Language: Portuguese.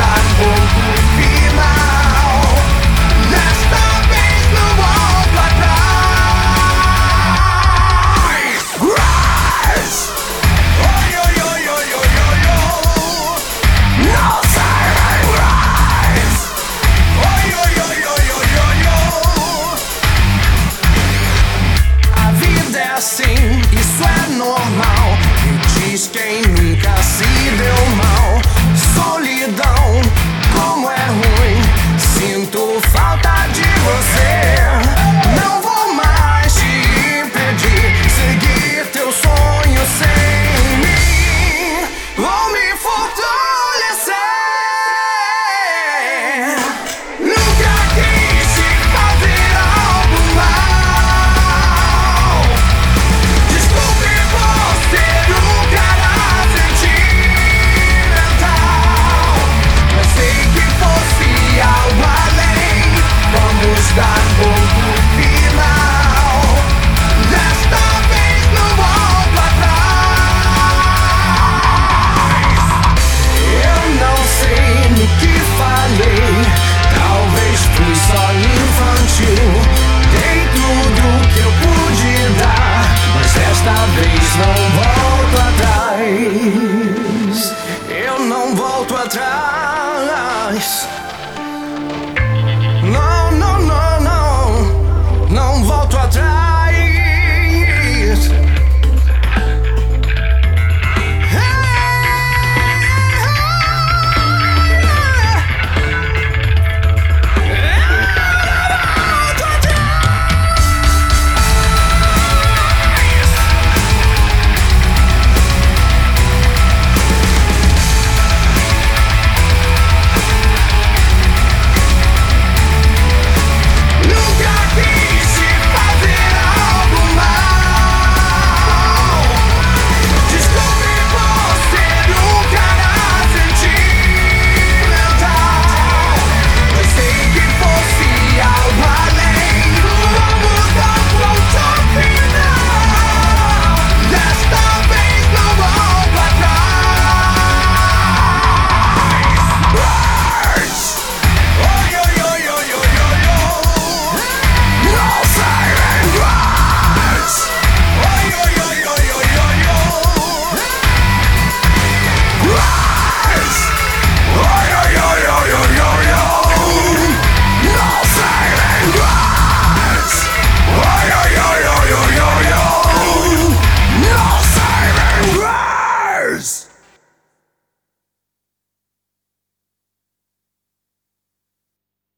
dar ponto final. Desta vez não volto atrás. Rise! Oi, oi, oi, oi, oi, oi, oi. No silent rise! Oi, oi, oi, oi, oi, oi, oi. A vida é assim, isso é normal. Me diz quem nunca se deu mal. Solidão, como é ruim. Sinto falta de você. Não vou mais te impedir. Seguir teu sonho sem mim. Vou me fortalecer. Nunca quis te fazer algo mal. Desculpe por ser um cara sentimental. Mas sei que fosse algo além. Vamos dar ponto final. Desta vez não volto atrás. Eu não sei no que falei. Talvez fui só infantil. Dei tudo que eu pude dar, mas desta vez não volto atrás. Eu não volto atrás.